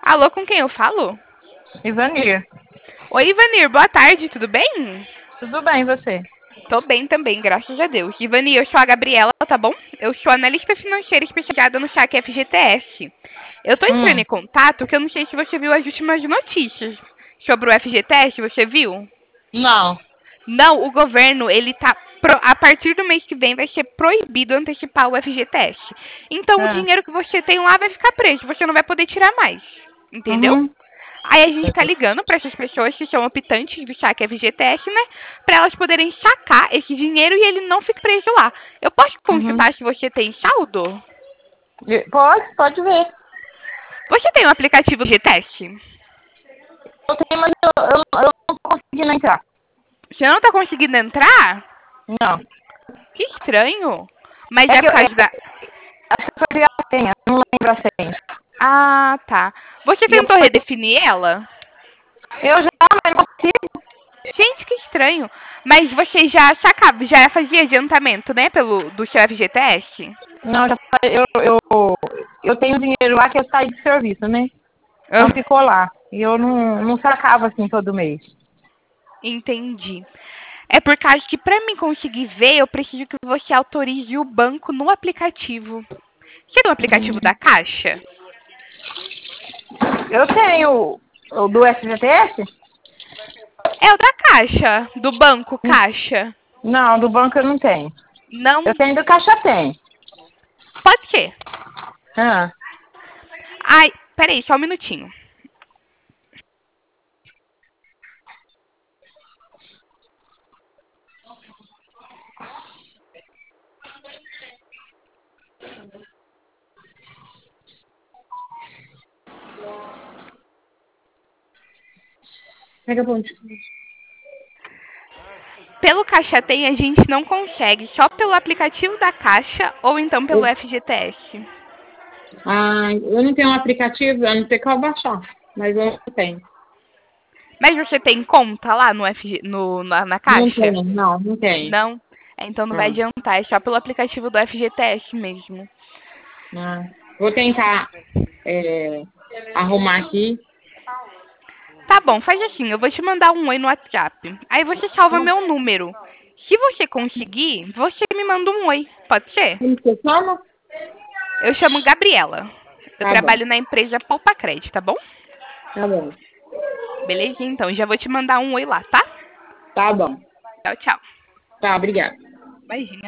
Alô, com quem eu falo? Ivanir, Oi, Ivanir, boa tarde, tudo bem? tudo bem, e você? Tô bem também, graças a Deus. Ivanir, eu sou a Gabriela, tá bom? Eu sou analista financeira especializada no chat FGTS. Eu tô entrando Hum, em contato que eu não sei se você viu as últimas notícias sobre o FGTS, você viu? não. Não, o governo, ele tá. A partir do mês que vem vai ser proibido antecipar o FGTS. Então o É. dinheiro que você tem lá vai ficar preso, você não vai poder tirar mais. Entendeu? Uhum. Aí a gente tá ligando para essas pessoas que são optantes do saque FGTS, né? Para elas poderem sacar esse dinheiro e ele não fique preso lá. Eu posso Uhum. consultar se você tem saldo? Pode ver. Você tem um aplicativo de teste? Eu tenho, mas eu não tô conseguindo entrar. Você não tá conseguindo entrar? Não. Que estranho. Mas É é que eu por causa da. acho que eu perdi a senha, não lembro a senha. Ah, tá. Você E eu, tentou redefinir ela? eu já, mas não consigo. Gente, que estranho. Mas você já sacava, já fazia adiantamento, né, pelo do seu FGTS? Não, eu tenho dinheiro lá que eu saí de serviço, né? Então Ah, ficou lá. E eu não sacava assim todo mês. entendi. É por causa que para mim conseguir ver, eu preciso que você autorize o banco no aplicativo. Você tem um aplicativo da Caixa? Eu tenho o do FGTS? É o da Caixa, do banco Caixa. Não, do banco eu não tenho. Eu Não, tenho do Caixa Tem. pode ser. Ah. Ai, peraí, só um minutinho. Pega a ponte. Pelo Caixa Tem a gente não consegue, só pelo aplicativo da Caixa ou então pelo FGTS. Ah, eu não tenho um aplicativo, a não ser que eu baixar, mas eu não tenho. Mas você tem conta lá no na Não Caixa? tenho, não, não tenho. Não? É, então não vai Ah, adiantar, é só pelo aplicativo do FGTS mesmo. ah. Vou tentar arrumar aqui. Tá bom, faz assim, eu vou te mandar um oi no WhatsApp. Aí você salva meu número. Se você conseguir, você me manda um oi, pode ser? Como você chama? Eu chamo Gabriela. Eu Tá bom, trabalho na empresa Poupa Crédito, tá bom? tá bom, Beleza? Então, já vou te mandar um oi lá, tá? tá bom. Tchau, tchau. Tá, obrigada. Imagina.